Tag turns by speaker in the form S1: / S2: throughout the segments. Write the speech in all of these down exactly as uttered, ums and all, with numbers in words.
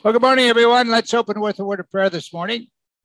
S1: Well, good morning, everyone. Let's open with a word of prayer this morning.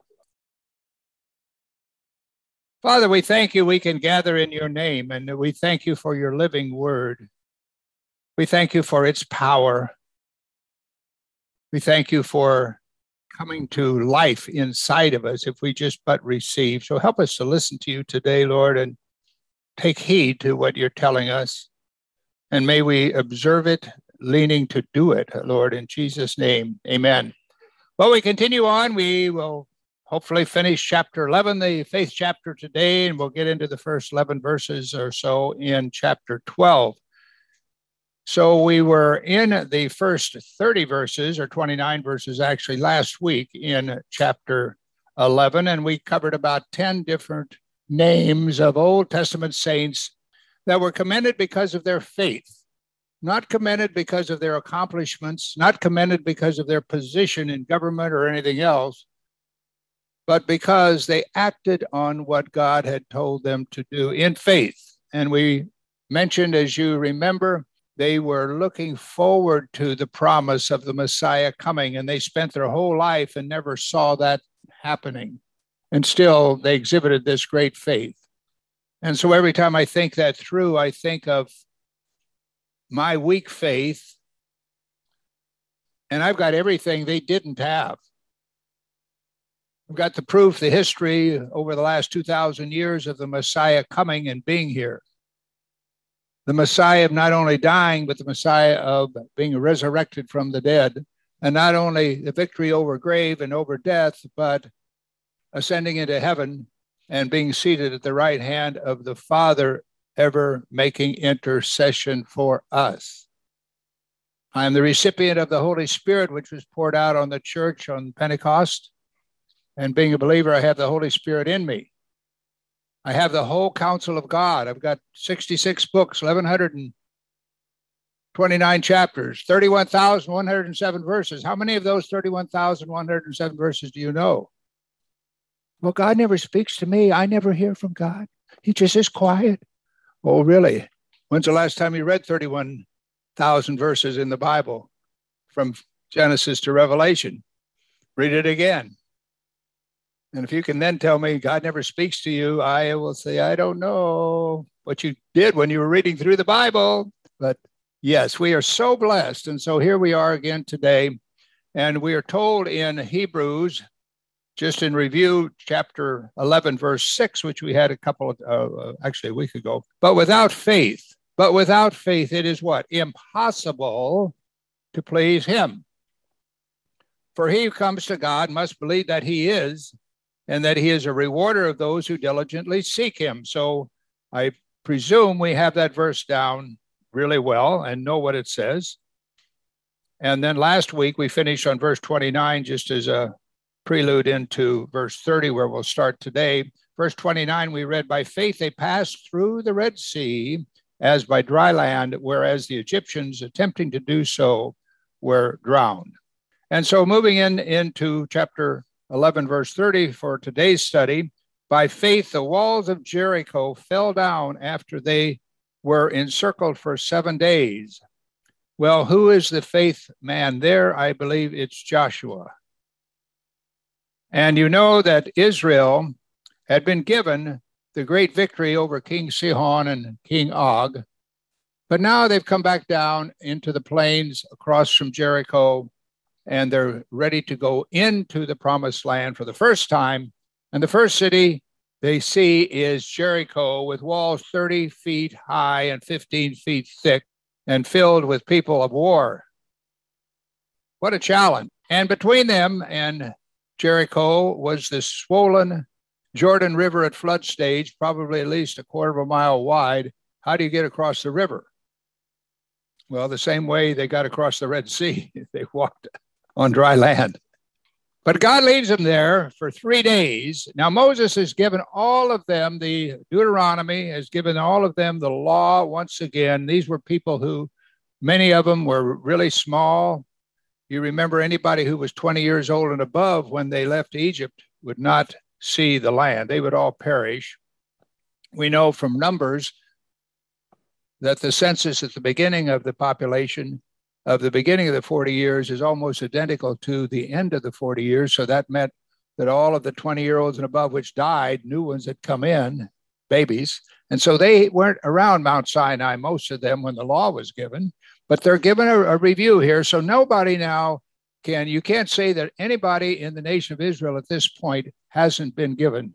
S1: Father, we thank you we can gather in your name, and we thank you for your living word. We thank you for its power. We thank you for coming to life inside of us if we just but receive. So help us to listen to you today, Lord, and take heed to what you're telling us. And may we observe it, leaning to do it, Lord, in Jesus' name, amen. Well, we continue on. We will hopefully finish chapter eleven, the faith chapter today, and we'll get into the first eleven verses or so in chapter twelve. So we were in the first thirty verses, or twenty-nine verses actually, last week in chapter eleven, and we covered about ten different names of Old Testament saints that were commended because of their faith. Not commended because of their accomplishments, not commended because of their position in government or anything else, but because they acted on what God had told them to do in faith. And we mentioned, as you remember, they were looking forward to the promise of the Messiah coming, and they spent their whole life and never saw that happening. And still, they exhibited this great faith. And so every time I think that through, I think of my weak faith, and I've got everything they didn't have. I've got the proof, the history over the last two thousand years of the Messiah coming and being here. The Messiah of not only dying, but the Messiah of being resurrected from the dead. And not only the victory over grave and over death, but ascending into heaven and being seated at the right hand of the Father, ever making intercession for us. I am the recipient of the Holy Spirit, which was poured out on the church on Pentecost. And being a believer, I have the Holy Spirit in me. I have the whole counsel of God. I've got sixty-six books, eleven twenty-nine chapters, thirty-one thousand one hundred seven verses. How many of those thirty-one thousand one hundred seven verses do you know? Well, God never speaks to me. I never hear from God. He just is quiet. Oh, really? When's the last time you read thirty-one thousand verses in the Bible from Genesis to Revelation? Read it again. And if you can then tell me God never speaks to you, I will say, I don't know what you did when you were reading through the Bible. But yes, we are so blessed. And so here we are again today. And we are told in Hebrews, just in review, chapter eleven, verse six, which we had a couple of, uh, actually a week ago. But without faith, but without faith, it is what? Impossible to please him. For he who comes to God must believe that he is, and that he is a rewarder of those who diligently seek him. So I presume we have that verse down really well and know what it says. And then last week we finished on verse twenty-nine, just as a prelude into verse thirty, where we'll start today. Verse twenty-nine, we read, by faith they passed through the Red Sea as by dry land, whereas the Egyptians attempting to do so were drowned. And so moving in into chapter eleven, verse thirty for today's study, by faith the walls of Jericho fell down after they were encircled for seven days. Well, who is the faith man there? I believe it's Joshua. And you know that Israel had been given the great victory over King Sihon and King Og, but now they've come back down into the plains across from Jericho, and they're ready to go into the promised land for the first time. And the first city they see is Jericho, with walls thirty feet high and fifteen feet thick and filled with people of war. What a challenge. And between them and Jericho was this swollen Jordan River at flood stage, probably at least a quarter of a mile wide. How do you get across the river? Well, the same way they got across the Red Sea. They walked on dry land. But God leads them there for three days. Now, Moses has given all of them the Deuteronomy, has given all of them the law once again. These were people who, many of them were really small. You remember anybody who was twenty years old and above when they left Egypt would not see the land. They would all perish. We know from Numbers that the census at the beginning of the population of the beginning of the forty years is almost identical to the end of the forty years. So that meant that all of the twenty-year-olds and above which died, new ones had come in, babies. And so they weren't around Mount Sinai, most of them, when the law was given. But they're given a, a review here. So nobody now can, you can't say that anybody in the nation of Israel at this point hasn't been given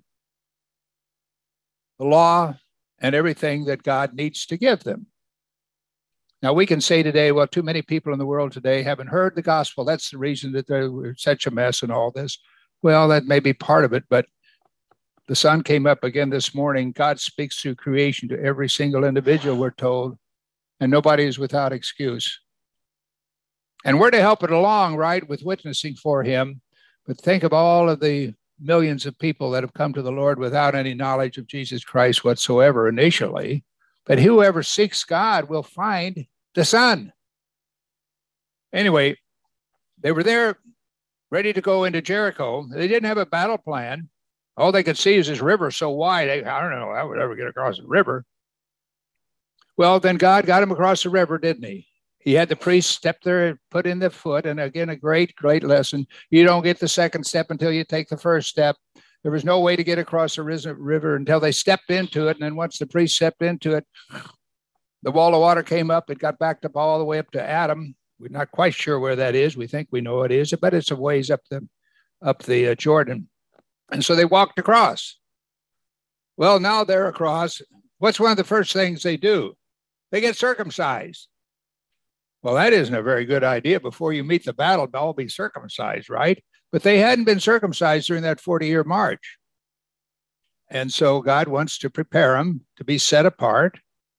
S1: the law and everything that God needs to give them. Now, we can say today, well, too many people in the world today haven't heard the gospel. That's the reason that they're such a mess and all this. Well, that may be part of it, but the sun came up again this morning. God speaks through creation to every single individual, we're told, and nobody is without excuse. And we're to help it along, right, with witnessing for him. But think of all of the millions of people that have come to the Lord without any knowledge of Jesus Christ whatsoever initially. But whoever seeks God will find the Son. Anyway, they were there ready to go into Jericho. They didn't have a battle plan. All they could see is this river so wide. I don't know how I would ever get across the river. Well, then God got him across the river, didn't he? He had the priest step there and put in the foot. And again, a great, great lesson. You don't get the second step until you take the first step. There was no way to get across the river until they stepped into it. And then once the priest stepped into it, the wall of water came up. It got backed up all the way up to Adam. We're not quite sure where that is. We think we know it is, but it's a ways up the, up the uh, Jordan. And so they walked across. Well, now they're across. What's one of the first things they do? They get circumcised. Well, that isn't a very good idea. Before you meet the battle, they'll all be circumcised, right? But they hadn't been circumcised during that forty-year march. And so God wants to prepare them to be set apart.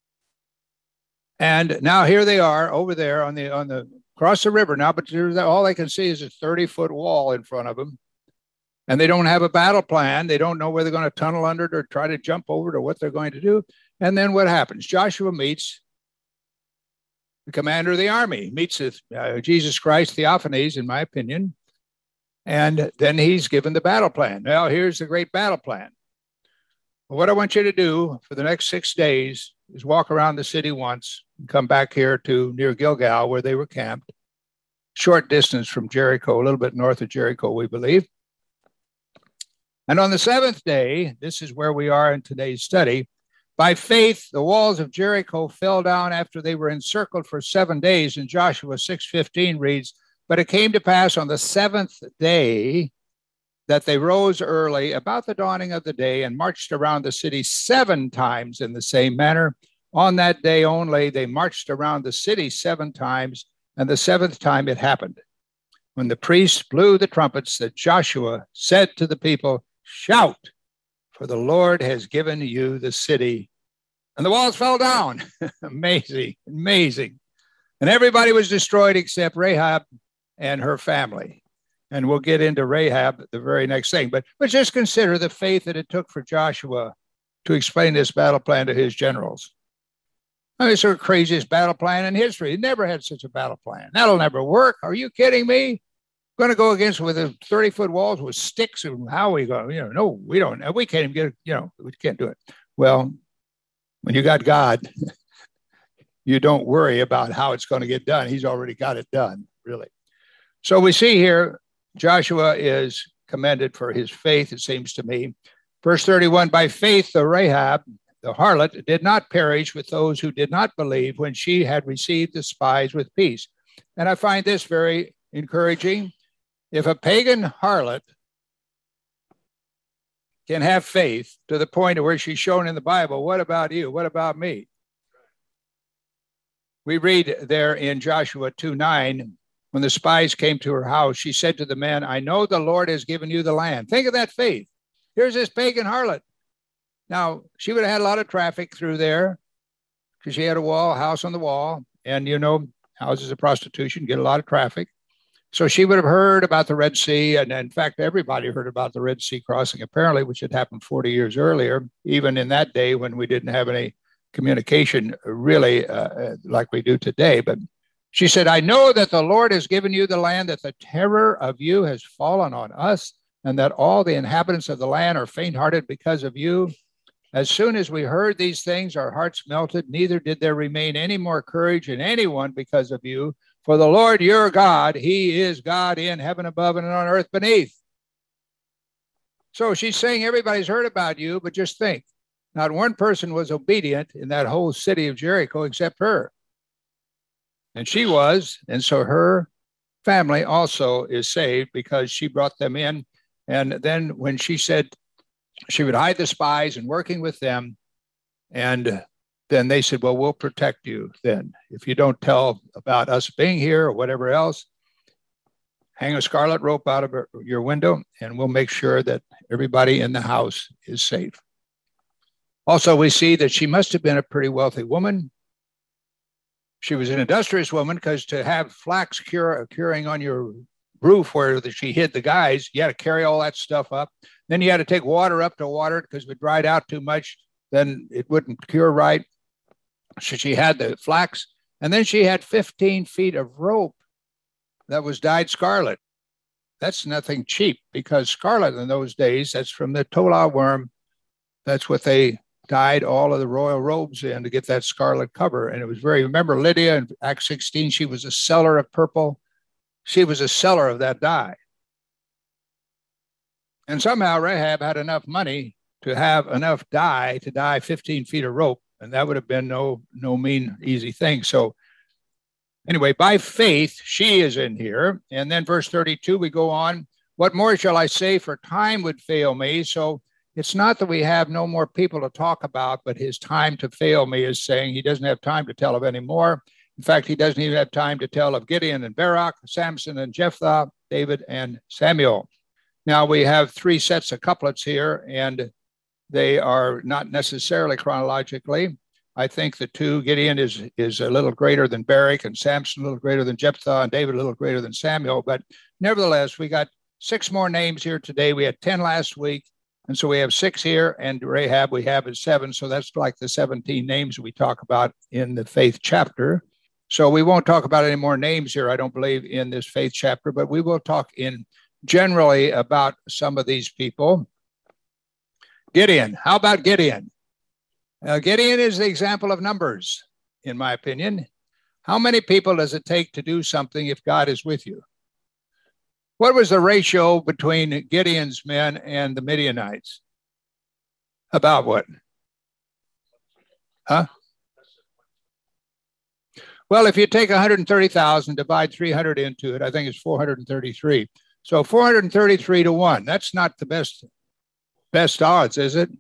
S1: And now here they are over there on the, on the, across the river now, but all they can see is a thirty-foot wall in front of them. And they don't have a battle plan. They don't know where they're going to tunnel under it or try to jump over it or what they're going to do. And then what happens? Joshua meets the commander of the army, meets with, uh, Jesus Christ, Theophanes, in my opinion. And then he's given the battle plan. Now, here's the great battle plan. Well, what I want you to do for the next six days is walk around the city once and come back here to near Gilgal, where they were camped, short distance from Jericho, a little bit north of Jericho, we believe. And on the seventh day, this is where we are in today's study, by faith, the walls of Jericho fell down after they were encircled for seven days. And Joshua six fifteen reads, but it came to pass on the seventh day that they rose early about the dawning of the day and marched around the city seven times in the same manner. On that day only, they marched around the city seven times, and the seventh time it happened, when the priests blew the trumpets, that Joshua said to the people, shout, for the Lord has given you the city. And the walls fell down. Amazing, amazing. And everybody was destroyed except Rahab and her family. And we'll get into Rahab, the very next thing. But, but just consider the faith that it took for Joshua to explain this battle plan to his generals. I mean, it's the craziest battle plan in history. He never had such a battle plan. That'll never work. Are you kidding me? Going to go against with a thirty-foot walls with sticks, and how are we going? You know, no, we don't. We can't even get it. You know, we can't do it. Well, when you got God, you don't worry about how it's going to get done. He's already got it done, really. So we see here, Joshua is commended for his faith, it seems to me. Verse thirty-one, by faith, the Rahab, the harlot, did not perish with those who did not believe when she had received the spies with peace. And I find this very encouraging. If a pagan harlot can have faith to the point of where she's shown in the Bible, what about you? What about me? We read there in Joshua two nine, when the spies came to her house, she said to the men, I know the Lord has given you the land. Think of that faith. Here's this pagan harlot. Now, she would have had a lot of traffic through there because she had a wall, a house on the wall. And, you know, houses of prostitution get a lot of traffic. So she would have heard about the Red Sea. And in fact, everybody heard about the Red Sea crossing, apparently, which had happened forty years earlier, even in that day when we didn't have any communication really uh, like we do today. But she said, I know that the Lord has given you the land, that the terror of you has fallen on us, and that all the inhabitants of the land are faint-hearted because of you. As soon as we heard these things, our hearts melted. Neither did there remain any more courage in anyone because of you. For the Lord your God, he is God in heaven above and on earth beneath. So she's saying everybody's heard about you, but just think, not one person was obedient in that whole city of Jericho except her. And she was, and so her family also is saved because she brought them in. And then when she said she would hide the spies and working with them, and then they said, well, we'll protect you then. If you don't tell about us being here or whatever else, hang a scarlet rope out of your window and we'll make sure that everybody in the house is safe. Also, we see that she must have been a pretty wealthy woman. She was an industrious woman because to have flax cure, curing on your roof where she hid the guys, you had to carry all that stuff up. Then you had to take water up to water it because if it dried out too much, then it wouldn't cure right. So she had the flax, and then she had fifteen feet of rope that was dyed scarlet. That's nothing cheap because scarlet in those days, that's from the tola worm. That's what they dyed all of the royal robes in to get that scarlet cover. And it was very, remember Lydia in Acts sixteen, she was a seller of purple. She was a seller of that dye. And somehow Rahab had enough money to have enough dye to dye fifteen feet of rope. And that would have been no, no mean, easy thing. So anyway, by faith, she is in here. And then verse thirty-two, we go on. What more shall I say? For time would fail me. So it's not that we have no more people to talk about, but his time to fail me is saying he doesn't have time to tell of any more. In fact, he doesn't even have time to tell of Gideon and Barak, Samson and Jephthah, David and Samuel. Now we have three sets of couplets here, and they are not necessarily chronologically. I think the two, Gideon is, is a little greater than Barak, and Samson a little greater than Jephthah, and David a little greater than Samuel. But nevertheless, we got six more names here today. We had ten last week, and so we have six here, and Rahab we have is seven. So that's like the seventeen names we talk about in the faith chapter. So we won't talk about any more names here, I don't believe, in this faith chapter, but we will talk in generally about some of these people. Gideon, how about Gideon? Uh, Gideon is the example of numbers, in my opinion. How many people does it take to do something if God is with you? What was the ratio between Gideon's men and the Midianites? About what? Huh? Well, if you take one hundred thirty thousand, divide three hundred into it, I think it's four hundred thirty-three. So four hundred thirty-three to one. That's not the best best odds, is it?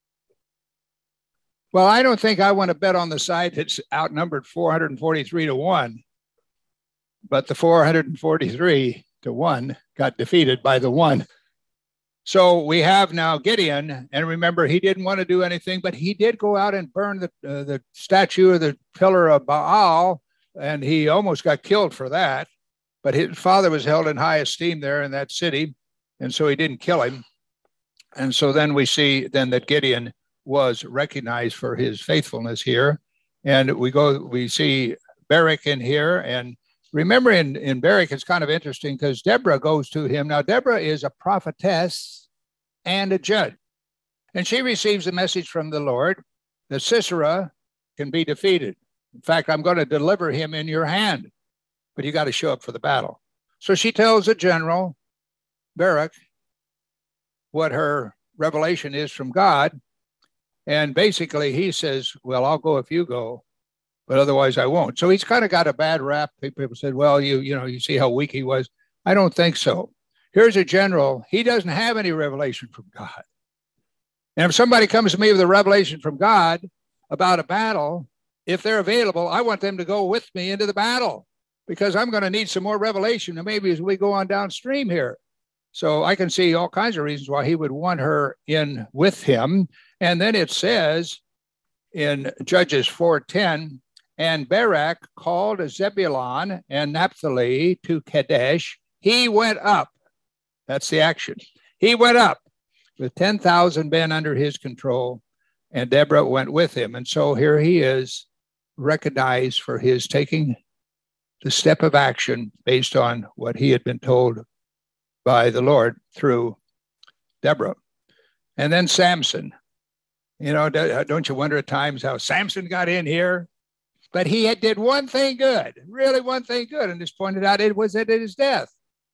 S1: Well, I don't think I want to bet on the side that's outnumbered four hundred forty-three to one, but the four hundred forty-three to one got defeated by the one. So we have now Gideon, and remember, he didn't want to do anything, but he did go out and burn the, uh, the statue of the pillar of Baal, and he almost got killed for that. But his father was held in high esteem there in that city, and so he didn't kill him. And so then we see then that Gideon was recognized for his faithfulness here. And we go, we see Barak in here. And remember in, in Barak, it's kind of interesting because Deborah goes to him. Now, Deborah is a prophetess and a judge. And she receives a message from the Lord that Sisera can be defeated. In fact, I'm going to deliver him in your hand, but you got to show up for the battle. So she tells the general, Barak, what her revelation is from God. And basically he says, well, I'll go if you go, but otherwise I won't. So he's kind of got a bad rap. People said, well, you, you know, you see how weak he was. I don't think so. Here's a general. He doesn't have any revelation from God. And if somebody comes to me with a revelation from God about a battle, if they're available, I want them to go with me into the battle because I'm going to need some more revelation. And maybe as we go on downstream here. So I can see all kinds of reasons why he would want her in with him. And then it says in Judges four ten, and Barak called Zebulun and Naphtali to Kadesh. He went up. That's the action. He went up with ten thousand men under his control, and Deborah went with him. And so here he is, recognized for his taking the step of action based on what he had been told by the Lord through Deborah. And then Samson. You know, don't you wonder at times how Samson got in here? But he had did one thing good, really one thing good, and just pointed out it was at his death.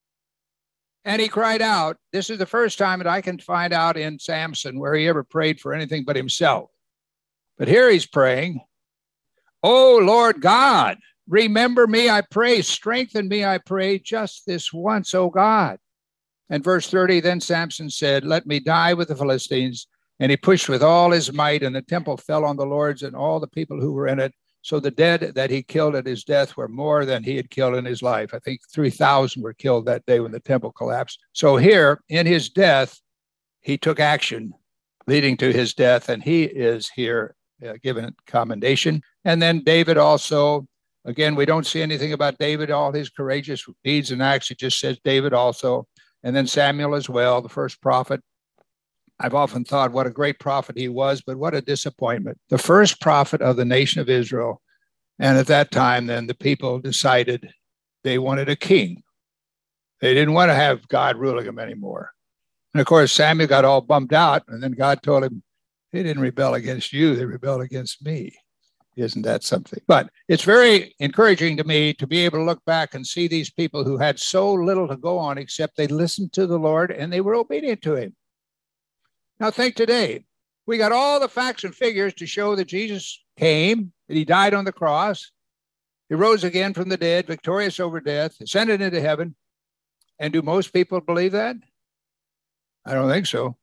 S1: And he cried out. This is the first time that I can find out in Samson where he ever prayed for anything but himself. But here he's praying, "Oh, Lord God, remember me, I pray. Strengthen me, I pray, just this once, oh God." And verse thirty, then Samson said, "Let me die with the Philistines." And he pushed with all his might, and the temple fell on the lords and all the people who were in it. So the dead that he killed at his death were more than he had killed in his life. I think three thousand were killed that day when the temple collapsed. So here, in his death, he took action, leading to his death, and he is here uh, given commendation. And then David also, again, we don't see anything about David, all his courageous deeds and acts. It just says David also. And then Samuel as well, the first prophet. I've often thought what a great prophet he was, but what a disappointment. The first prophet of the nation of Israel. And at that time, then the people decided they wanted a king. They didn't want to have God ruling them anymore. And of course, Samuel got all bummed out. And then God told him, they didn't rebel against you, they rebelled against me. Isn't that something? But it's very encouraging to me to be able to look back and see these people who had so little to go on except they listened to the Lord and they were obedient to him. Now think today, we got all the facts and figures to show that Jesus came, that he died on the cross, he rose again from the dead, victorious over death, ascended into heaven. And do most people believe that? I don't think so.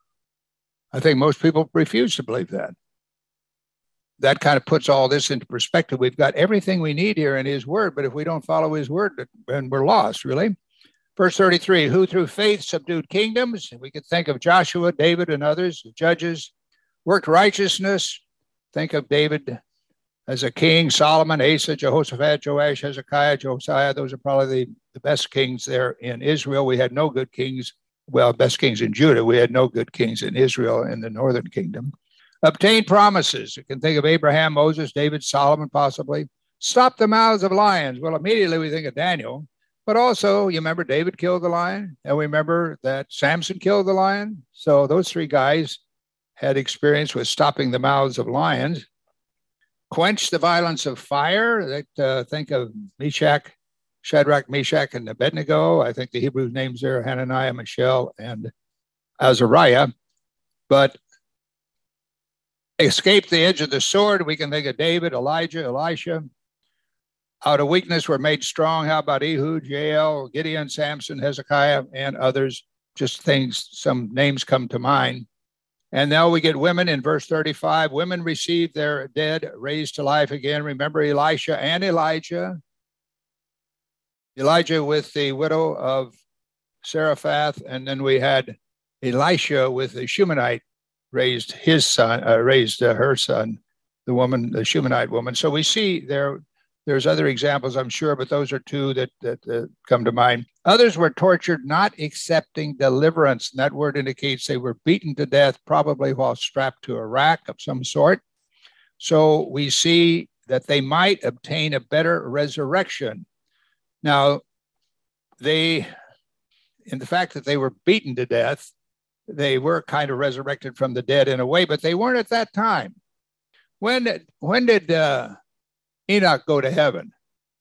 S1: I think most people refuse to believe that. That kind of puts all this into perspective. We've got everything we need here in his word, but if we don't follow his word, then we're lost, really. Verse thirty-three, who through faith subdued kingdoms. We could think of Joshua, David, and others, judges, worked righteousness. Think of David as a king, Solomon, Asa, Jehoshaphat, Joash, Hezekiah, Josiah. Those are probably the, the best kings there in Israel. We had no good kings. Well, best kings in Judah. We had no good kings in Israel in the northern kingdom. Obtained promises. You can think of Abraham, Moses, David, Solomon, possibly. Stop the mouths of lions. Well, immediately we think of Daniel. But also, you remember David killed the lion, and we remember that Samson killed the lion. So those three guys had experience with stopping the mouths of lions. Quench the violence of fire. That, uh, think of Meshach, Shadrach, Meshach, and Abednego. I think the Hebrew names there are Hananiah, Mishael, and Azariah. But escape the edge of the sword. We can think of David, Elijah, Elisha. Out of weakness were made strong. How about Ehud, Jael, Gideon, Samson, Hezekiah, and others? Just things, some names come to mind. And now we get women in verse thirty-five. Women received their dead raised to life again. Remember Elisha and Elijah. Elijah with the widow of Zarephath, and then we had Elisha with the Shunammite raised his son, uh, raised uh, her son, the woman, the Shunammite woman. So we see there. There's other examples, I'm sure, but those are two that, that uh, come to mind. Others were tortured, not accepting deliverance. And that word indicates they were beaten to death, probably while strapped to a rack of some sort. So we see that they might obtain a better resurrection. Now, they, in the fact that they were beaten to death, they were kind of resurrected from the dead in a way, but they weren't at that time. When, when did... Uh, Enoch go to heaven?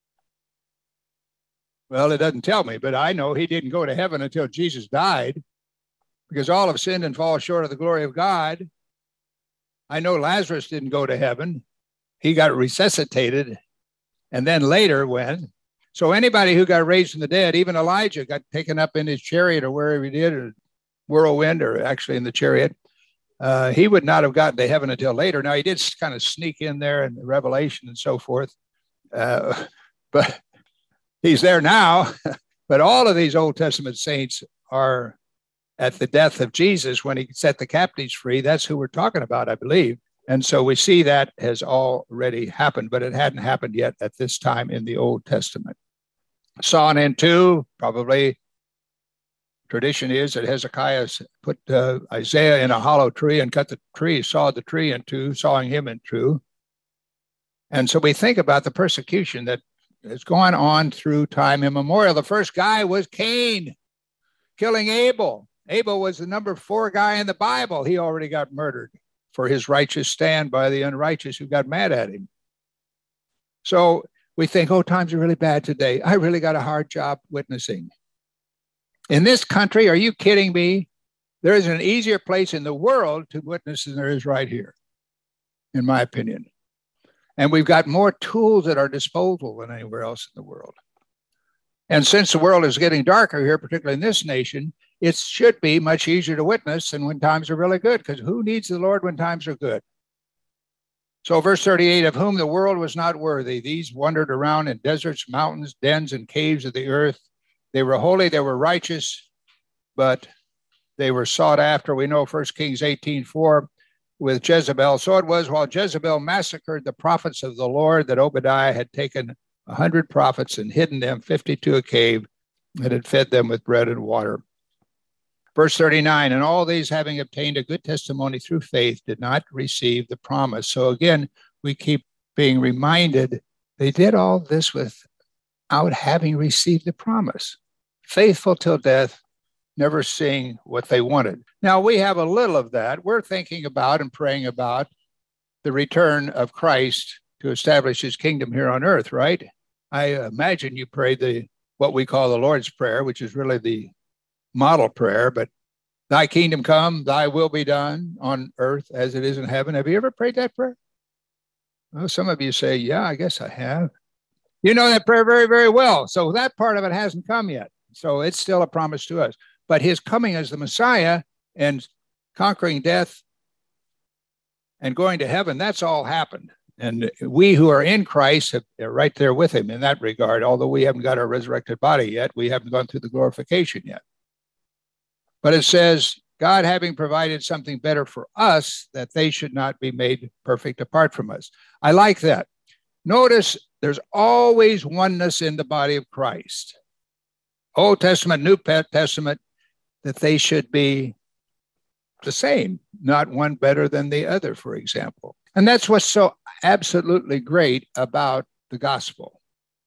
S1: Well, it doesn't tell me, but I know he didn't go to heaven until Jesus died, because all have sinned and fall short of the glory of God. I know Lazarus didn't go to heaven. He got resuscitated and then later went. So anybody who got raised from the dead, even Elijah got taken up in his chariot or wherever he did, or whirlwind, or actually in the chariot. Uh, he would not have gotten to heaven until later. Now, he did kind of sneak in there in the Revelation and so forth, uh, but he's there now. But all of these Old Testament saints are at the death of Jesus when he set the captives free. That's who we're talking about, I believe. And so we see that has already happened, but it hadn't happened yet at this time in the Old Testament. Sawn in two, probably. Tradition is that Hezekiah put uh, Isaiah in a hollow tree and cut the tree, sawed the tree in two, sawing him in two. And so we think about the persecution that has gone on through time immemorial. The first guy was Cain, killing Abel. Abel was the number four guy in the Bible. He already got murdered for his righteous stand by the unrighteous who got mad at him. So we think, oh, times are really bad today. I really got a hard job witnessing. In this country, are you kidding me? There is an easier place in the world to witness than there is right here, in my opinion. And we've got more tools at our disposal than anywhere else in the world. And since the world is getting darker here, particularly in this nation, it should be much easier to witness than when times are really good, because who needs the Lord when times are good? So verse thirty-eight, of whom the world was not worthy, these wandered around in deserts, mountains, dens, and caves of the earth. They were holy, they were righteous, but they were sought after. We know First Kings eighteen four with Jezebel. So it was while Jezebel massacred the prophets of the Lord that Obadiah had taken a hundred prophets and hidden them, fifty to a cave, and had fed them with bread and water. Verse thirty-nine, and all these having obtained a good testimony through faith did not receive the promise. So again, we keep being reminded they did all this without having received the promise. Faithful till death, never seeing what they wanted. Now, we have a little of that. We're thinking about and praying about the return of Christ to establish his kingdom here on earth, right? I imagine you prayed the what we call the Lord's Prayer, which is really the model prayer, but thy kingdom come, thy will be done on earth as it is in heaven. Have you ever prayed that prayer? Well, some of you say, yeah, I guess I have. You know that prayer very, very well. So that part of it hasn't come yet. So it's still a promise to us. But his coming as the Messiah and conquering death and going to heaven, that's all happened. And we who are in Christ are right there with him in that regard. Although we haven't got our resurrected body yet, we haven't gone through the glorification yet. But it says, God having provided something better for us, that they should not be made perfect apart from us. I like that. Notice there's always oneness in the body of Christ. Old Testament, New Testament, that they should be the same, not one better than the other, for example. And that's what's so absolutely great about the gospel.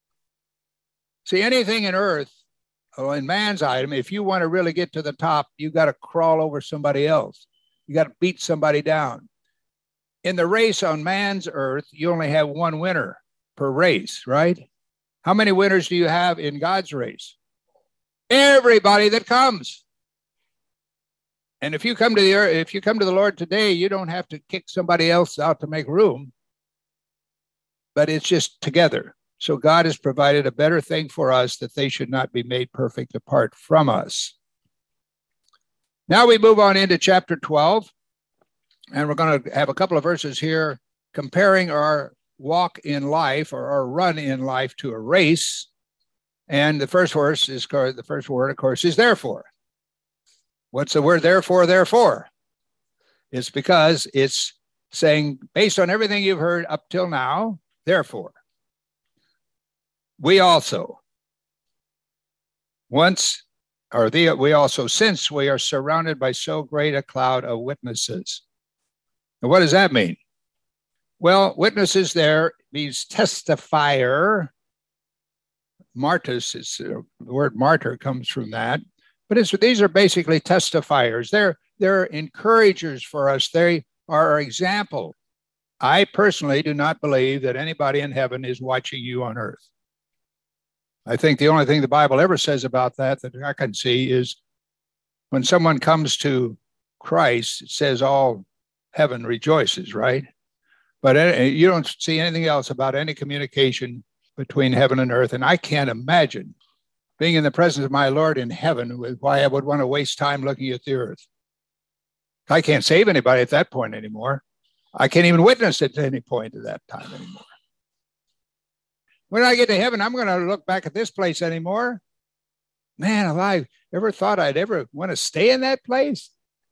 S1: See, anything in earth, or in man's item, if you want to really get to the top, you got to crawl over somebody else. You got to beat somebody down. In the race on man's earth, you only have one winner per race, right? How many winners do you have in God's race? Everybody that comes. And if you come to the earth, if you come to the Lord today, you don't have to kick somebody else out to make room, but it's just together. So God has provided a better thing for us, that they should not be made perfect apart from us. Now we move on into chapter twelve, and we're going to have a couple of verses here comparing our walk in life, or our run in life, to a race. And the first verse is, the first word, of course, is therefore. What's the word therefore, therefore? It's because it's saying, based on everything you've heard up till now, therefore, we also, once, or the, we also, since we are surrounded by so great a cloud of witnesses. And what does that mean? Well, witnesses there means testifier. Martus, is, uh, the word martyr comes from that. But it's, these are basically testifiers. They're, they're encouragers for us. They are our example. I personally do not believe that anybody in heaven is watching you on earth. I think the only thing the Bible ever says about that that I can see is when someone comes to Christ, it says all heaven rejoices, right? But you don't see anything else about any communication between heaven and earth. And I can't imagine being in the presence of my Lord in heaven, with why I would want to waste time looking at the earth. I can't save anybody at that point anymore. I can't even witness it at any point at that time anymore. When I get to heaven, I'm going to look back at this place anymore. Man alive, ever thought I'd ever want to stay in that place?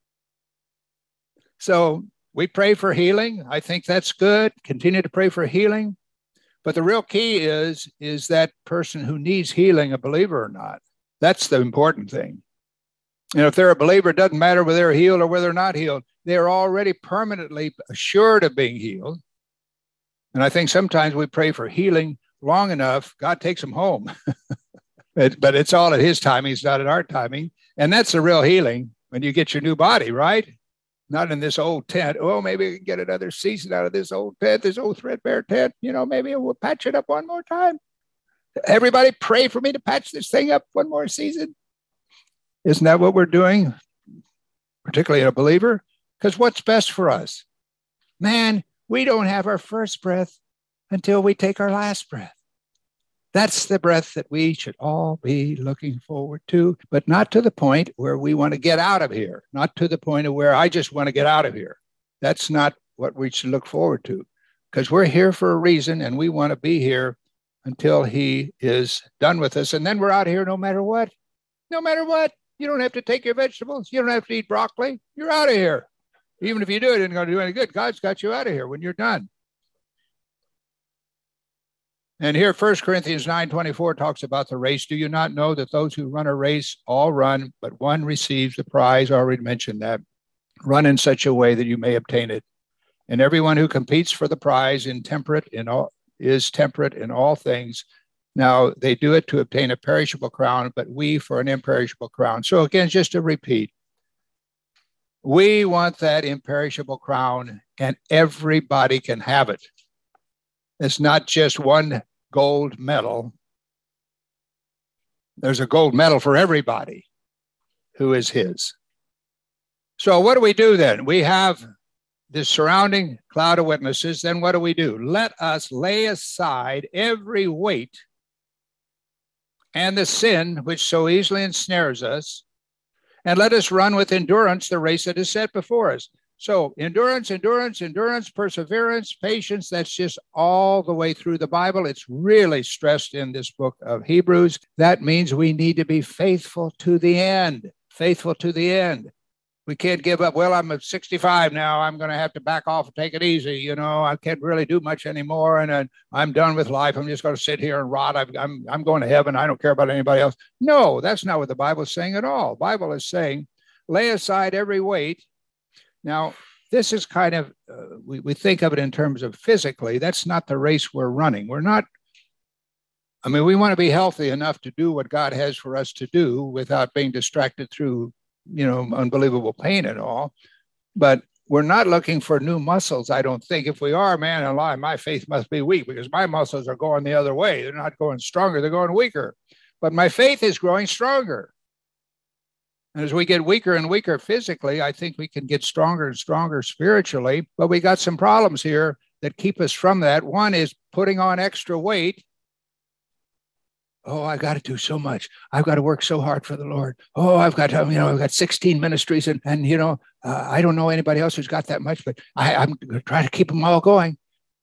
S1: So we pray for healing. I think that's good. Continue to pray for healing. But the real key is, is that person who needs healing a believer or not. That's the important thing. And if they're a believer, it doesn't matter whether they're healed or whether they're not healed. They're already permanently assured of being healed. And I think sometimes we pray for healing long enough, God takes them home. it, but it's all at his timing. It's not at our timing. And that's the real healing when you get your new body, right? Not in this old tent. Oh, maybe we can get another season out of this old tent, this old threadbare tent. You know, maybe we'll patch it up one more time. Everybody pray for me to patch this thing up one more season. Isn't that what we're doing, particularly a believer? Because what's best for us? Man, we don't have our first breath until we take our last breath. That's the breath that we should all be looking forward to, but not to the point where we want to get out of here, not to the point of where I just want to get out of here. That's not what we should look forward to, because we're here for a reason and we want to be here until he is done with us. And then we're out here no matter what. No matter what. You don't have to take your vegetables. You don't have to eat broccoli. You're out of here. Even if you do, it isn't going to do any good. God's got you out of here when you're done. And here, First Corinthians nine twenty-four talks about the race. Do you not know that those who run a race all run, but one receives the prize? I already mentioned that. Run in such a way that you may obtain it. And everyone who competes for the prize in temperate in all, is temperate in all things. Now, they do it to obtain a perishable crown, but we for an imperishable crown. So again, just to repeat, we want that imperishable crown, and everybody can have it. It's not just one gold medal. There's a gold medal for everybody who is his. So what do we do then? We have this surrounding cloud of witnesses. Then what do we do? Let us lay aside every weight and the sin which so easily ensnares us, and let us run with endurance the race that is set before us. So endurance, endurance, endurance, perseverance, patience, that's just all the way through the Bible. It's really stressed in this book of Hebrews. That means we need to be faithful to the end, faithful to the end. We can't give up. Well, I'm at sixty-five now. I'm going to have to back off and take it easy. You know, I can't really do much anymore. And uh, I'm done with life. I'm just going to sit here and rot. I've, I'm, I'm going to heaven. I don't care about anybody else. No, that's not what the Bible is saying at all. The Bible is saying, lay aside every weight. Now, this is kind of, uh, we, we think of it in terms of physically. That's not the race we're running. We're not, I mean, we want to be healthy enough to do what God has for us to do without being distracted through, you know, unbelievable pain and all. But we're not looking for new muscles, I don't think. If we are, man alive, my faith must be weak because my muscles are going the other way. They're not going stronger, they're going weaker. But my faith is growing stronger. And as we get weaker and weaker physically, I think we can get stronger and stronger spiritually. But we got some problems here that keep us from that. One is putting on extra weight. Oh, I got to do so much. I've got to work so hard for the Lord. Oh, I've got to, you know, I've got sixteen ministries, and, and you know, uh, I don't know anybody else who's got that much, but I, I'm trying to keep them all going.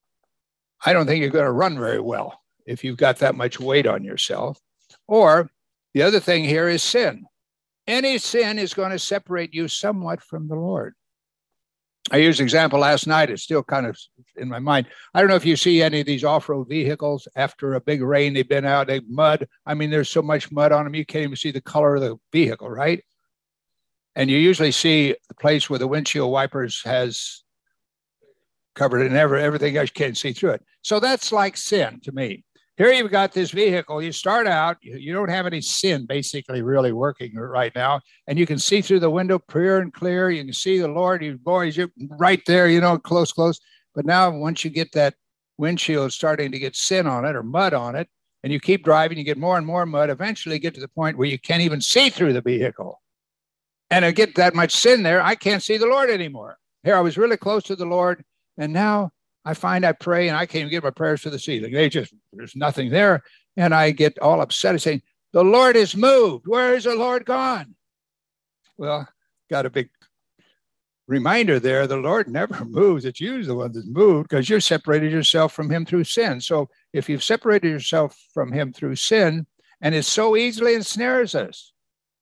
S1: I don't think you're going to run very well if you've got that much weight on yourself. Or the other thing here is sin. Any sin is going to separate you somewhat from the Lord. I used an example last night. It's still kind of in my mind. I don't know if you see any of these off-road vehicles after a big rain. They've been out, they mud. I mean, there's so much mud on them, you can't even see the color of the vehicle, right? And you usually see the place where the windshield wipers has covered it and every, everything else, you can't see through it. So that's like sin to me. Here you've got this vehicle. You start out, you, you don't have any sin basically really working right now. And you can see through the window clear and clear. You can see the Lord, you boys, you're right there, you know, close, close. But now once you get that windshield starting to get sin on it or mud on it, and you keep driving, you get more and more mud, eventually get to the point where you can't even see through the vehicle. And I get that much sin there, I can't see the Lord anymore. Here, I was really close to the Lord, and now I find I pray and I can't even get my prayers to the ceiling. They just, there's nothing there. And I get all upset saying, the Lord is moved. Where is the Lord gone? Well, got a big reminder there. The Lord never moves. It's you the one that's moved because you've separated yourself from him through sin. So if you've separated yourself from him through sin, and it so easily ensnares us,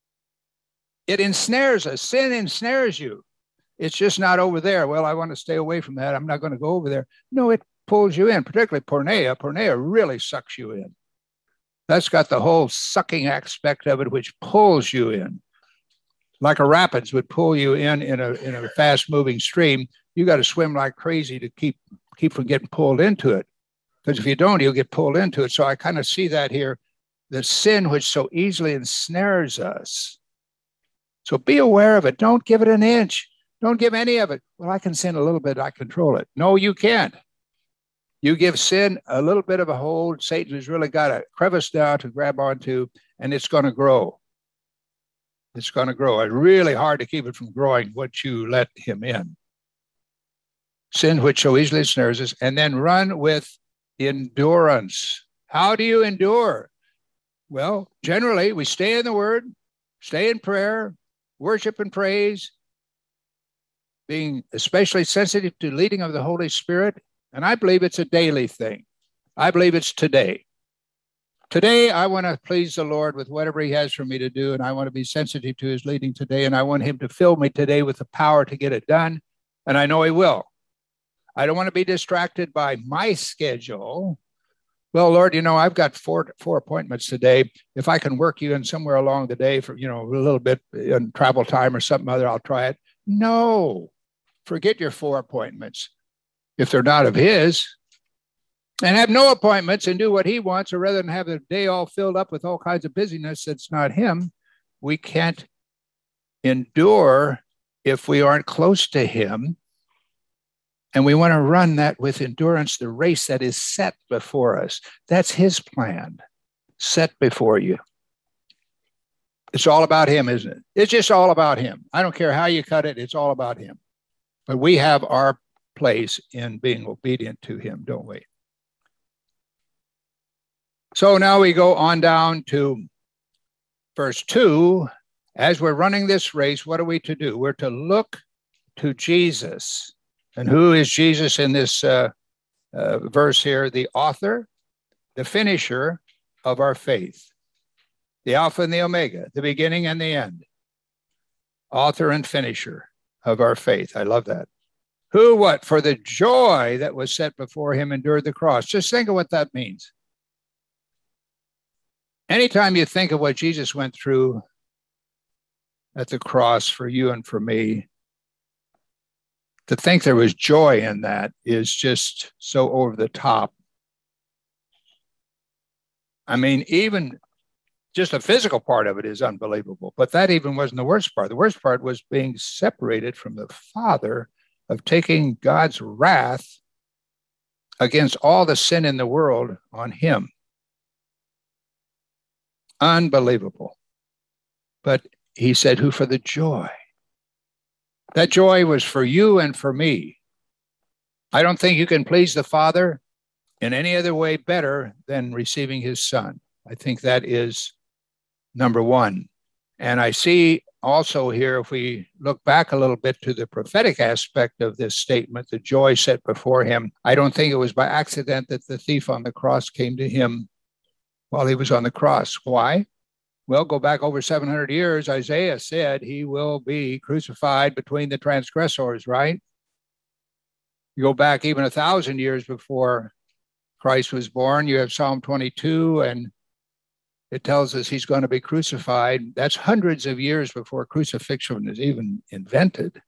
S1: it ensnares us. Sin ensnares you. It's just not over there. Well, I want to stay away from that. I'm not going to go over there. No, it pulls you in, particularly porneia. Porneia really sucks you in. That's got the whole sucking aspect of it, which pulls you in. Like a rapids would pull you in in a, in a fast-moving stream. You got to swim like crazy to keep, keep from getting pulled into it. Because if you don't, you'll get pulled into it. So I kind of see that here, the sin which so easily ensnares us. So be aware of it. Don't give it an inch. Don't give any of it. Well, I can sin a little bit. I control it. No, you can't. You give sin a little bit of a hold. Satan has really got a crevice now to grab onto, and it's going to grow. It's going to grow. It's really hard to keep it from growing once you let him in. Sin which so easily snares us, and then run with endurance. How do you endure? Well, generally, we stay in the Word, stay in prayer, worship and praise, being especially sensitive to leading of the Holy Spirit. And I believe it's a daily thing. I believe it's today. Today, I want to please the Lord with whatever he has for me to do, and I want to be sensitive to his leading today, and I want him to fill me today with the power to get it done, and I know he will. I don't want to be distracted by my schedule. Well, Lord, you know, I've got four four appointments today. If I can work you in somewhere along the day for, you know, a little bit in travel time or something other, I'll try it. No, forget your four appointments if they're not of his, and have no appointments and do what he wants, or rather than have the day all filled up with all kinds of busyness that's not him. We can't endure if we aren't close to him. And we want to run that with endurance, the race that is set before us. That's his plan, set before you. It's all about him, isn't it? It's just all about him. I don't care how you cut it. It's all about him. But we have our place in being obedient to him, don't we? So now we go on down to verse two. As we're running this race, what are we to do? We're to look to Jesus. And who is Jesus in this uh, uh, verse here? The author, the finisher of our faith. The Alpha and the Omega, the beginning and the end. Author and finisher of our faith. I love that. Who, what? For the joy that was set before him endured the cross. Just think of what that means. Anytime you think of what Jesus went through at the cross for you and for me, to think there was joy in that is just so over the top. I mean, even just the physical part of it is unbelievable, but that even wasn't the worst part. The worst part was being separated from the Father, of taking God's wrath against all the sin in the world on him. Unbelievable. But he said, who for the joy. That joy was for you and for me. I don't think you can please the Father in any other way better than receiving his Son. I think that is number one. And I see also here, if we look back a little bit to the prophetic aspect of this statement, the joy set before him, I don't think it was by accident that the thief on the cross came to him while he was on the cross. Why? Well, go back over seven hundred years. Isaiah said he will be crucified between the transgressors, right? You go back even a thousand years before Christ was born. You have Psalm twenty-two, and it tells us he's going to be crucified. That's hundreds of years before crucifixion is even invented.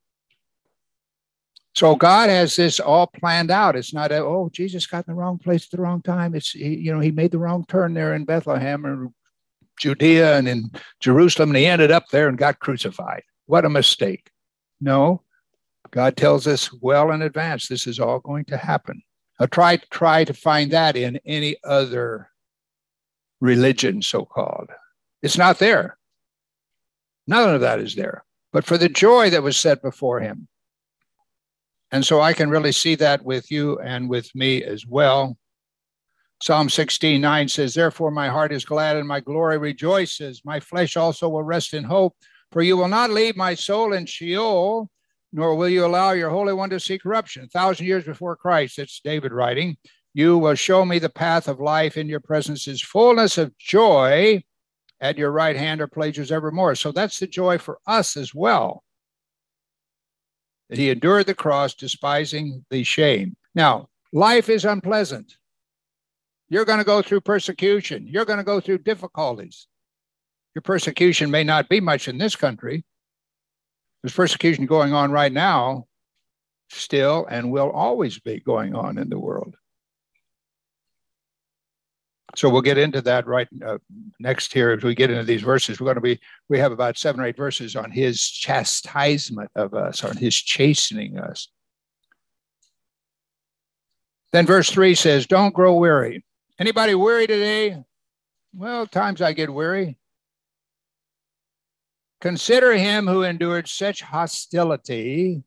S1: So God has this all planned out. It's not, a, oh, Jesus got in the wrong place at the wrong time. It's, you know, he made the wrong turn there in Bethlehem or Judea and in Jerusalem, and he ended up there and got crucified. What a mistake. No, God tells us well in advance, this is all going to happen. Now try, try to find that in any other religion, so-called. It's not there. None of that is there. But for the joy that was set before him. And so I can really see that with you and with me as well. Psalm sixteen nine says, therefore my heart is glad and my glory rejoices. My flesh also will rest in hope, for you will not leave my soul in Sheol, nor will you allow your Holy One to see corruption. A thousand years before Christ, that's David writing, you will show me the path of life. In your presence is fullness of joy. At your right hand are pleasures evermore. So that's the joy for us as well. That he endured the cross, despising the shame. Now, life is unpleasant. You're going to go through persecution. You're going to go through difficulties. Your persecution may not be much in this country. There's persecution going on right now, still, and will always be going on in the world. So we'll get into that right uh, next here as we get into these verses. We're going to be, we have about seven or eight verses on his chastisement of us, on his chastening us. Then verse three says, don't grow weary. Anybody weary today? Well, times I get weary. Consider him who endured such hostility.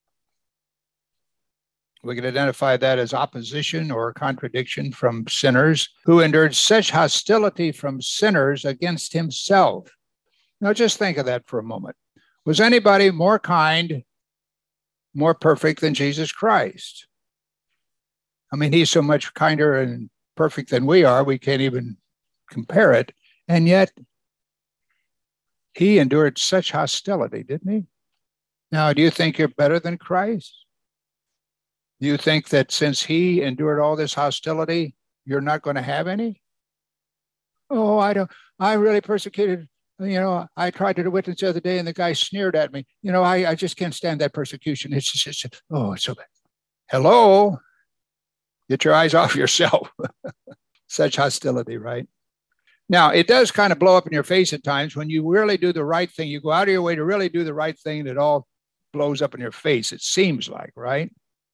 S1: We can identify that as opposition or contradiction from sinners, who endured such hostility from sinners against himself. Now, just think of that for a moment. Was anybody more kind, more perfect than Jesus Christ? I mean, he's so much kinder and perfect than we are, we can't even compare it. And yet, he endured such hostility, didn't he? Now, do you think you're better than Christ? Do you think that since he endured all this hostility, you're not going to have any? Oh, I don't, I really persecuted, you know, I tried to witness the other day and the guy sneered at me. You know, I, I just can't stand that persecution. It's just, it's just, oh, it's so bad. Hello? Get your eyes off yourself. Such hostility, right? Now, it does kind of blow up in your face at times when you really do the right thing. You go out of your way to really do the right thing, and it all blows up in your face, it seems like, right?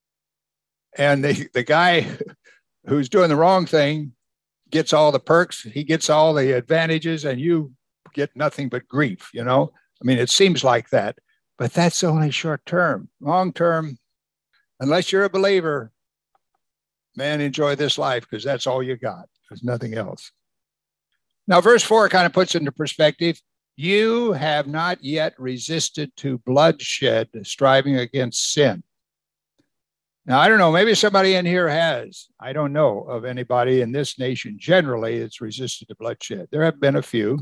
S1: And the, the guy who's doing the wrong thing gets all the perks, he gets all the advantages, and you get nothing but grief, you know? I mean, it seems like that, but that's only short term. Long term, unless you're a believer, man, enjoy this life because that's all you got. There's nothing else. Now, verse four kind of puts into perspective, you have not yet resisted to bloodshed, striving against sin. Now, I don't know, maybe somebody in here has. I don't know of anybody in this nation generally that's resisted to bloodshed. There have been a few.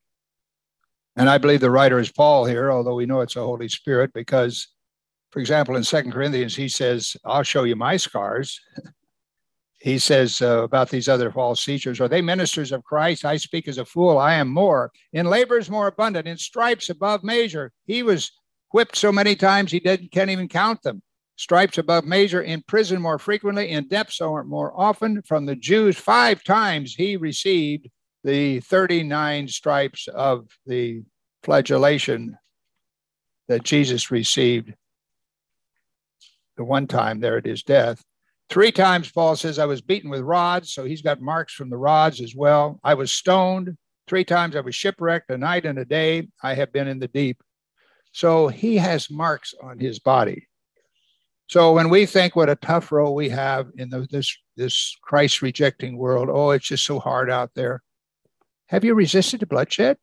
S1: And I believe the writer is Paul here, although we know it's the Holy Spirit, because, for example, in Second Corinthians, he says, I'll show you my scars. He says uh, about these other false teachers, are they ministers of Christ? I speak as a fool. I am more. In labors more abundant, in stripes above measure. He was whipped so many times he didn't, can't even count them. Stripes above measure, in prison more frequently, in depths more often. From the Jews, five times he received the thirty-nine stripes of the flagellation that Jesus received the one time there at his death. Three times, Paul says, I was beaten with rods, so he's got marks from the rods as well. I was stoned. Three times I was shipwrecked, a night and a day. I have been in the deep. So he has marks on his body. So when we think what a tough road we have in the, this, this Christ-rejecting world, oh, it's just so hard out there. Have you resisted to bloodshed?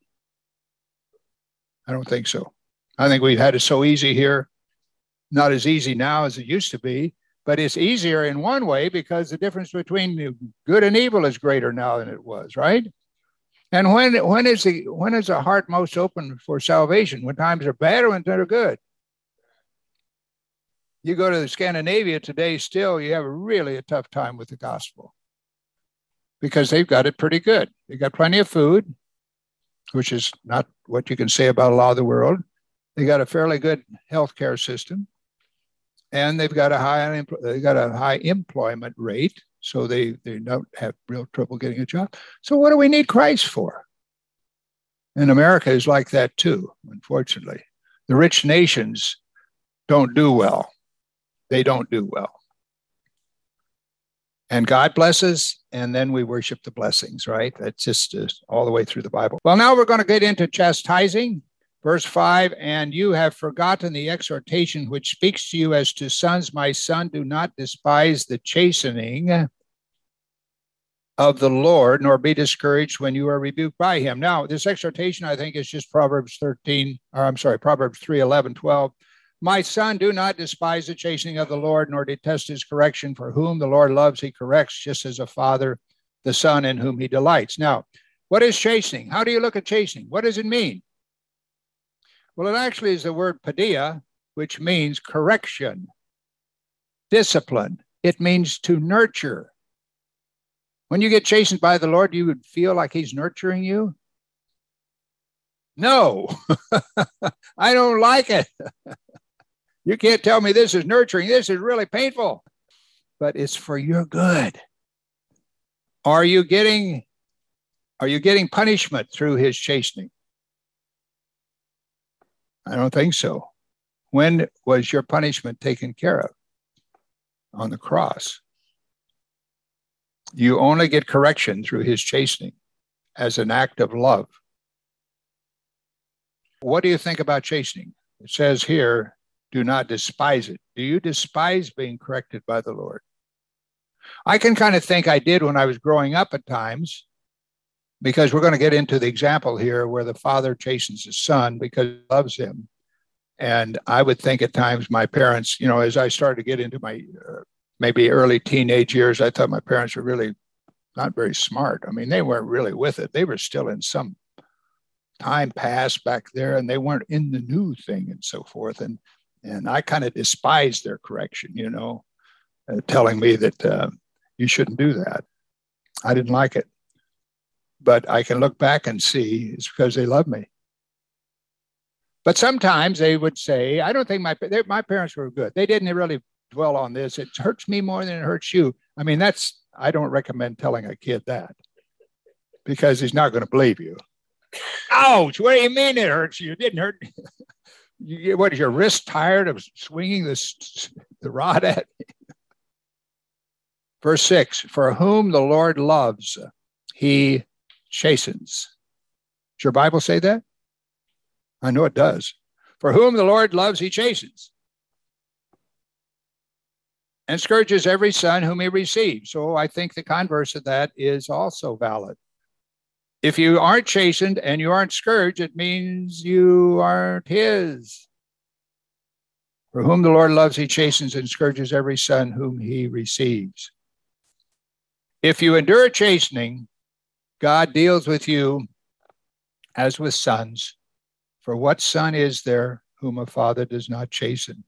S1: I don't think so. I think we've had it so easy here. Not as easy now as it used to be. But it's easier in one way because the difference between good and evil is greater now than it was, right? And when when is the when is the heart most open for salvation? When times are bad or when they're good? You go to Scandinavia today, still you have really a tough time with the gospel because they've got it pretty good. They've got plenty of food, which is not what you can say about a lot of the world. They got a fairly good healthcare system. And they've got a high they got a high employment rate, so they, they don't have real trouble getting a job. So what do we need Christ for? And America is like that too, unfortunately. The rich nations don't do well. They don't do well. And God blesses, and then we worship the blessings, right? That's just uh, all the way through the Bible. Well, now we're going to get into chastising. Verse five, and you have forgotten the exhortation which speaks to you as to sons. My son, do not despise the chastening of the Lord, nor be discouraged when you are rebuked by him. Now, this exhortation, I think, is just Proverbs thirteen, or I'm sorry, Proverbs three, eleven, twelve. My son, do not despise the chastening of the Lord, nor detest his correction, for whom the Lord loves, he corrects, just as a father, the son in whom he delights. Now, what is chastening? How do you look at chastening? What does it mean? Well, it actually is the word paideia, which means correction, discipline. It means to nurture. When you get chastened by the Lord, you would feel like he's nurturing you? No, I don't like it. You can't tell me this is nurturing. This is really painful, but it's for your good. Are you getting, are you getting punishment through his chastening? I don't think so. When was your punishment taken care of? On the cross. You only get correction through his chastening as an act of love. What do you think about chastening? It says here, do not despise it. Do you despise being corrected by the Lord? I can kind of think I did when I was growing up at times, because we're going to get into the example here where the father chastens his son because he loves him. And I would think at times my parents, you know, as I started to get into my uh, maybe early teenage years, I thought my parents were really not very smart. I mean, they weren't really with it. They were still in some time past back there, and they weren't in the new thing and so forth. And and I kind of despised their correction, you know, uh, telling me that uh, you shouldn't do that. I didn't like it. But I can look back and see it's because they love me. But sometimes they would say, I don't think my they, my parents were good. They didn't really dwell on this. It hurts me more than it hurts you. I mean, that's, I don't recommend telling a kid that because he's not going to believe you. Ouch, what do you mean it hurts you? It didn't hurt. You, what, is your wrist tired of swinging this, the rod at me? Verse six, for whom the Lord loves, he chastens. Does your Bible say that? I know it does. For whom the Lord loves, he chastens. And scourges every son whom he receives. So I think the converse of that is also valid. If you aren't chastened and you aren't scourged, it means you aren't his. For whom the Lord loves, he chastens and scourges every son whom he receives. If you endure chastening, God deals with you as with sons. For what son is there whom a father does not chasten?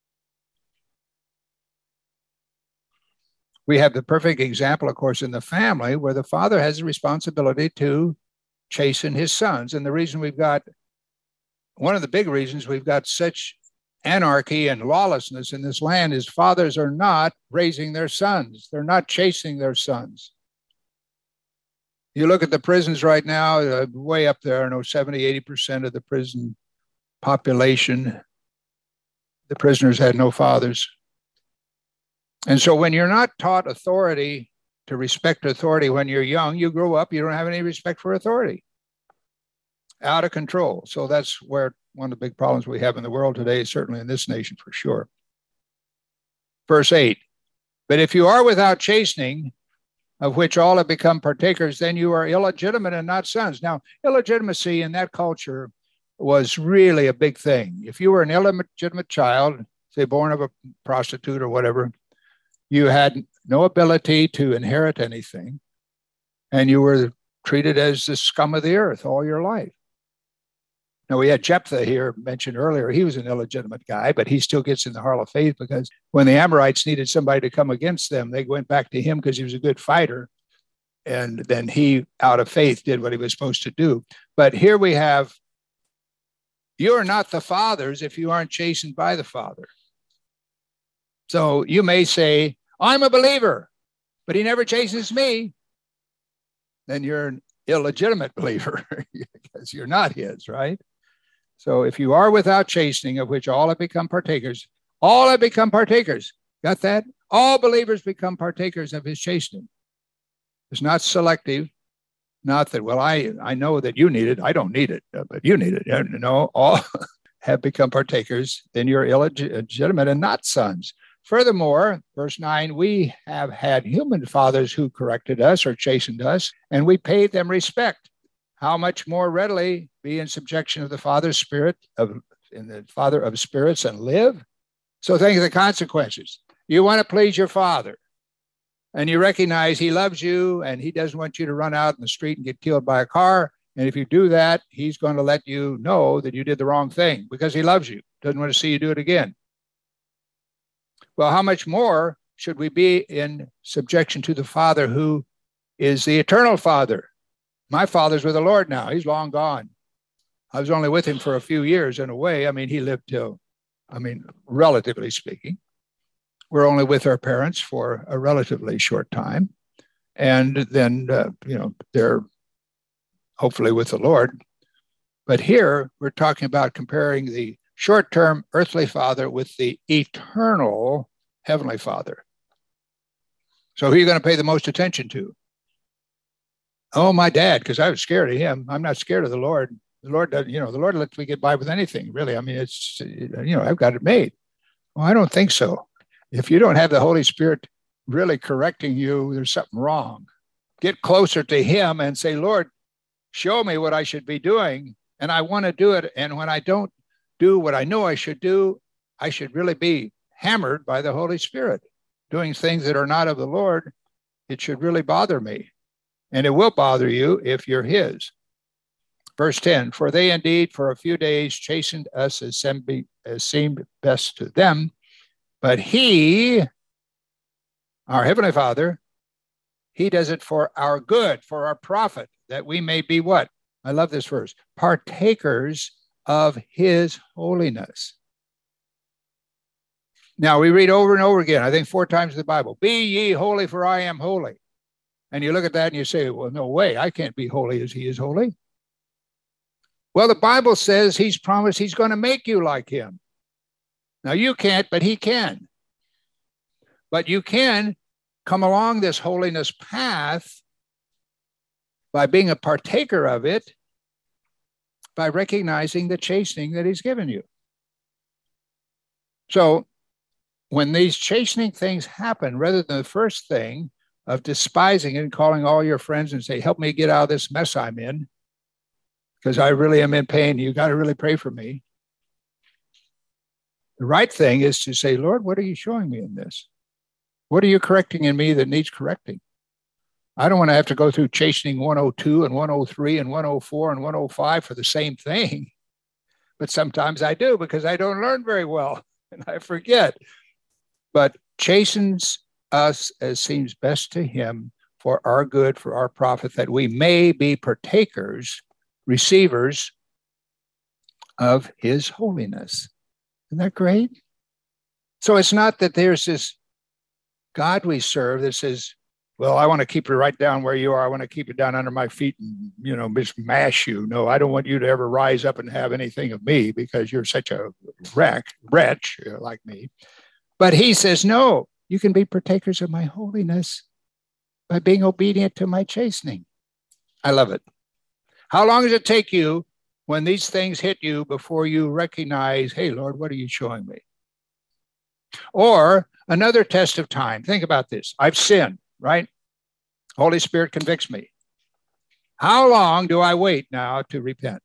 S1: We have the perfect example, of course, in the family where the father has the responsibility to chasten his sons. And the reason we've got, one of the big reasons we've got such anarchy and lawlessness in this land is fathers are not raising their sons. They're not chastening their sons. You look at the prisons right now, uh, way up there, I know seventy, eighty percent of the prison population, the prisoners had no fathers. And so when you're not taught authority, to respect authority when you're young, you grow up, you don't have any respect for authority. Out of control. So that's where one of the big problems we have in the world today, certainly in this nation for sure. Verse eight, but if you are without chastening, of which all have become partakers, then you are illegitimate and not sons. Now, illegitimacy in that culture was really a big thing. If you were an illegitimate child, say born of a prostitute or whatever, you had no ability to inherit anything, and you were treated as the scum of the earth all your life. Now, we had Jephthah here mentioned earlier. He was an illegitimate guy, but he still gets in the Hall of Faith because when the Amorites needed somebody to come against them, they went back to him because he was a good fighter. And then he, out of faith, did what he was supposed to do. But here we have, you are not the fathers if you aren't chastened by the Father. So you may say, I'm a believer, but he never chastens me. Then you're an illegitimate believer because you're not his, right? So if you are without chastening, of which all have become partakers, all have become partakers. Got that? All believers become partakers of his chastening. It's not selective. Not that, well, I, I know that you need it. I don't need it, but you need it. No, all have become partakers. Then you're illegitimate and not sons. Furthermore, verse nine, we have had human fathers who corrected us or chastened us, and we paid them respect. How much more readily be in subjection of the Father's Spirit, of in the Father of spirits, and live? So think of the consequences. You want to please your Father, and you recognize he loves you, and he doesn't want you to run out in the street and get killed by a car. And if you do that, he's going to let you know that you did the wrong thing because he loves you, doesn't want to see you do it again. Well, how much more should we be in subjection to the Father who is the eternal Father? My father's with the Lord now. He's long gone. I was only with him for a few years in a way. I mean, he lived till, I mean, relatively speaking. We're only with our parents for a relatively short time. And then, uh, you know, they're hopefully with the Lord. But here we're talking about comparing the short-term earthly father with the eternal heavenly Father. So who are you going to pay the most attention to? Oh, my dad, because I was scared of him. I'm not scared of the Lord. The Lord doesn't, you know, the Lord lets me get by with anything, really. I mean, it's, you know, I've got it made. Well, I don't think so. If you don't have the Holy Spirit really correcting you, there's something wrong. Get closer to him and say, Lord, show me what I should be doing. And I want to do it. And when I don't do what I know I should do, I should really be hammered by the Holy Spirit. Doing things that are not of the Lord, it should really bother me. And it will bother you if you're his. Verse ten, for they indeed for a few days chastened us as seemed best to them, but he, our heavenly Father, he does it for our good, for our profit, that we may be what? I love this verse, partakers of his holiness. Now we read over and over again, I think four times in the Bible, be ye holy for I am holy. And you look at that and you say, well, no way, I can't be holy as he is holy. Well, the Bible says he's promised he's going to make you like him. Now you can't, but he can. But you can come along this holiness path by being a partaker of it, by recognizing the chastening that he's given you. So when these chastening things happen, rather than the first thing of despising it and calling all your friends and say, help me get out of this mess I'm in, because I really am in pain. You got to really pray for me. The right thing is to say, Lord, what are you showing me in this? What are you correcting in me that needs correcting? I don't want to have to go through chastening one oh two and one oh three and one oh four and one oh five for the same thing. But sometimes I do because I don't learn very well and I forget. But chastens us as seems best to him for our good, for our profit, that we may be partakers, receivers of his holiness. Isn't that great? So it's not that there's this God we serve that says, well, I want to keep you right down where you are. I want to keep you down under my feet and, you know, just mash you. No, I don't want you to ever rise up and have anything of me because you're such a wreck, wretch like me. But he says, no, you can be partakers of my holiness by being obedient to my chastening. I love it. How long does it take you when these things hit you before you recognize, hey, Lord, what are you showing me? Or another test of time. Think about this. I've sinned, right? Holy Spirit convicts me. How long do I wait now to repent?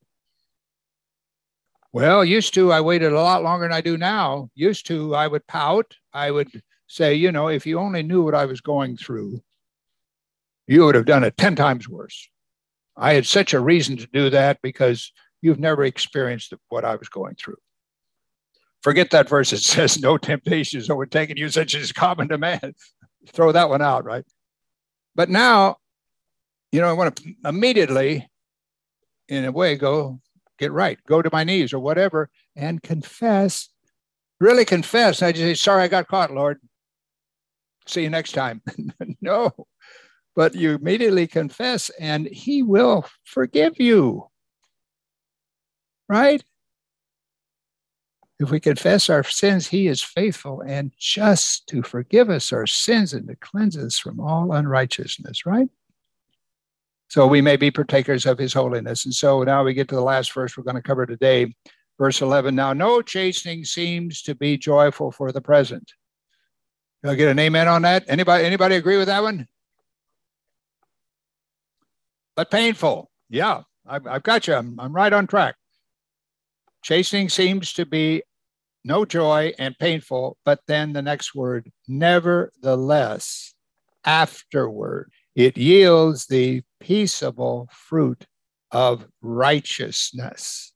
S1: Well, used to, I waited a lot longer than I do now. Used to, I would pout. I would say, you know, if you only knew what I was going through, you would have done it ten times worse. I had such a reason to do that because you've never experienced what I was going through. Forget that verse that says, no temptation is overtaken you such as common to man. Throw that one out, right? But now, you know, I want to immediately, in a way, go get right. Go to my knees or whatever and confess. Really confess. I just say, sorry, I got caught, Lord. See you next time. No. But you immediately confess and he will forgive you. Right? If we confess our sins, he is faithful and just to forgive us our sins and to cleanse us from all unrighteousness, right? So we may be partakers of his holiness. And so now we get to the last verse we're going to cover today, verse eleven. Now, no chastening seems to be joyful for the present. I'll get an amen on that. Anybody, anybody agree with that one? But painful. Yeah, I've, I've got you. I'm, I'm right on track. Chastening seems to be no joy and painful, but then the next word, nevertheless, afterward, it yields the peaceable fruit of righteousness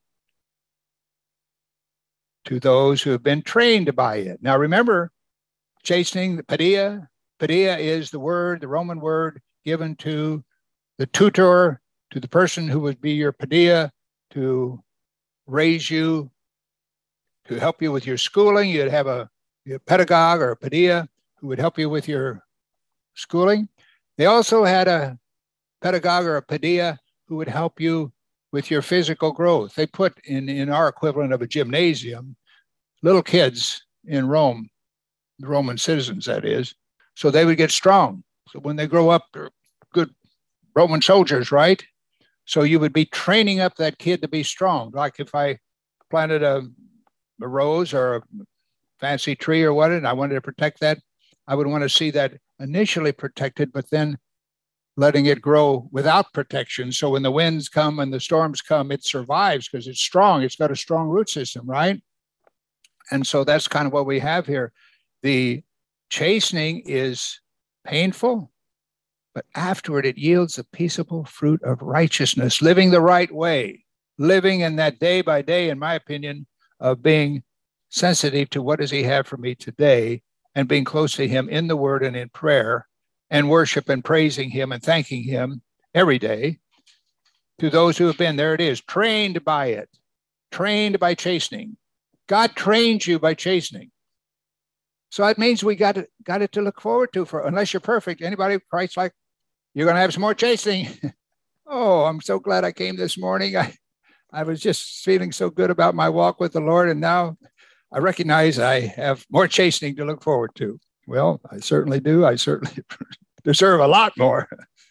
S1: to those who have been trained by it. Now remember, chastening, the paideia, paideia is the word, the Roman word given to the tutor, to the person who would be your paideia, to raise you, to help you with your schooling. You'd have a, a pedagogue or a paideia who would help you with your schooling. They also had a pedagogue or a pedia who would help you with your physical growth. They put in, in our equivalent of a gymnasium, little kids in Rome, the Roman citizens, that is, so they would get strong. So when they grow up, they're good Roman soldiers, right? So you would be training up that kid to be strong. Like if I planted a, a rose or a fancy tree or what, and I wanted to protect that, I would want to see that initially protected, but then letting it grow without protection. So when the winds come and the storms come, it survives because it's strong. It's got a strong root system, right? And so that's kind of what we have here. The chastening is painful, but afterward it yields the peaceable fruit of righteousness, living the right way, living in that day by day, in my opinion, of being sensitive to what does he have for me today, and being close to him in the word and in prayer, and worship and praising him and thanking him every day. To those who have been, there it is, trained by it, trained by chastening. God trains you by chastening. So that means we got it, got it to look forward to. For unless you're perfect, anybody Christ like, you're going to have some more chastening. Oh, I'm so glad I came this morning. I, I was just feeling so good about my walk with the Lord, and now I recognize I have more chastening to look forward to. Well, I certainly do. I certainly deserve a lot more.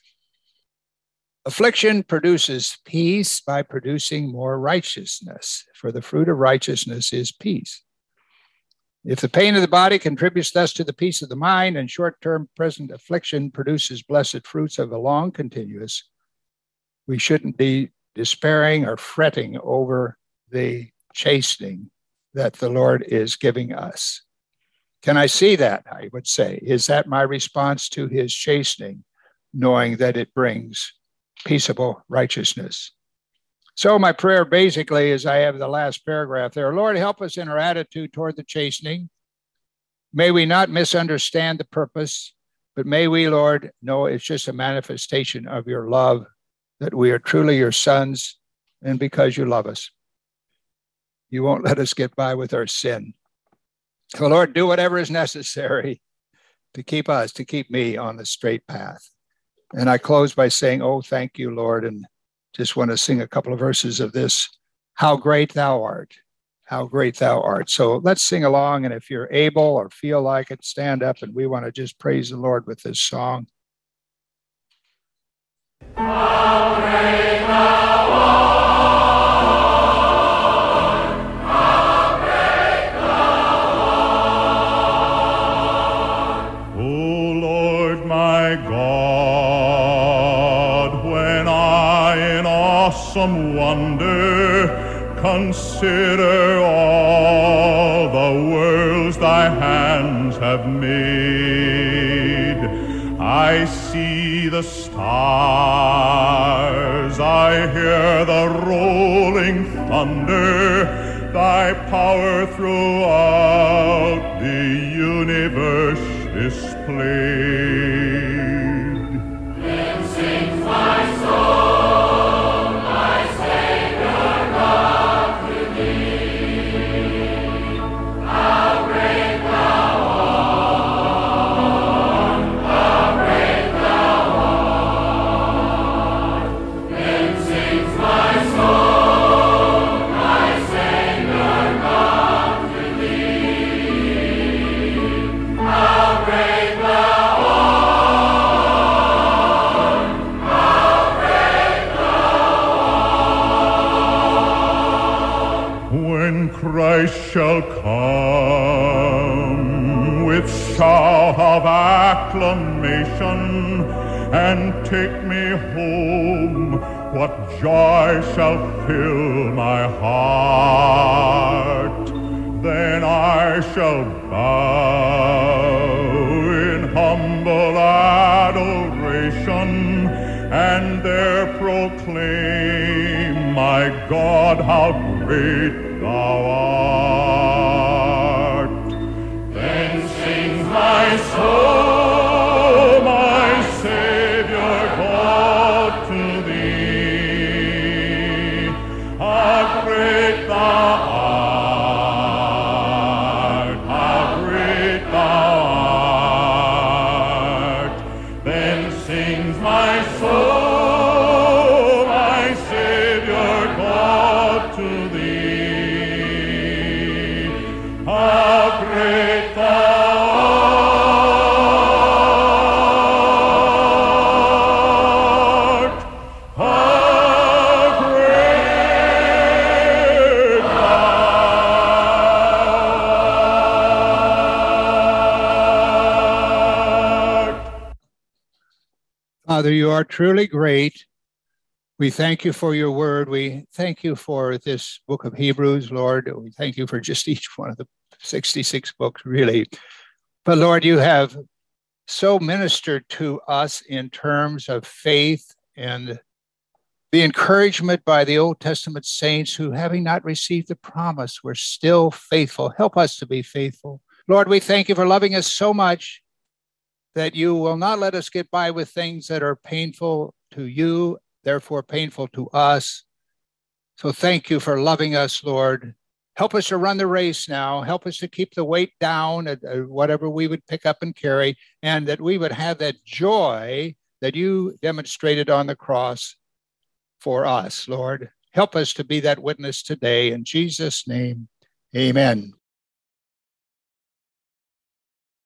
S1: Affliction produces peace by producing more righteousness, for the fruit of righteousness is peace. If the pain of the body contributes thus to the peace of the mind, and short-term present affliction produces blessed fruits of a long continuous, we shouldn't be despairing or fretting over the chastening that the Lord is giving us. Can I see that? I would say, is that my response to his chastening, knowing that it brings peaceable righteousness? So my prayer basically is, I have the last paragraph there. Lord, help us in our attitude toward the chastening. May we not misunderstand the purpose, but may we, Lord, know it's just a manifestation of your love, that we are truly your sons, and because you love us, you won't let us get by with our sin. So Lord, do whatever is necessary to keep us, to keep me on the straight path. And I close by saying, oh, thank you, Lord, and just want to sing a couple of verses of this. How great thou art, how great thou art. So let's sing along, and if you're able or feel like it, stand up, and we want to just praise the Lord with this song. How great thou art.
S2: Some wonder consider all the worlds thy hands have made. I see the stars, I hear the rolling thunder, thy power throughout the universe displayed. Then sings my soul. Christ shall come with shout of acclamation and take me home, what joy shall fill my heart. Then I shall bow in humble adoration and there proclaim, my God, how great thou art. Then sings my soul, my Savior God, to thee. How great thou art, how great thou art. Then sings
S1: Father, you are truly great. We thank you for your word. We thank you for this book of Hebrews, Lord. We thank you for just each one of the sixty-six books, really. But Lord, you have so ministered to us in terms of faith and the encouragement by the Old Testament saints who, having not received the promise, were still faithful. Help us to be faithful. Lord, we thank you for loving us so much that you will not let us get by with things that are painful to you, therefore painful to us. So thank you for loving us, Lord. Help us to run the race now. Help us to keep the weight down at whatever we would pick up and carry, and that we would have that joy that you demonstrated on the cross for us, Lord. Help us to be that witness today. In Jesus' name, amen.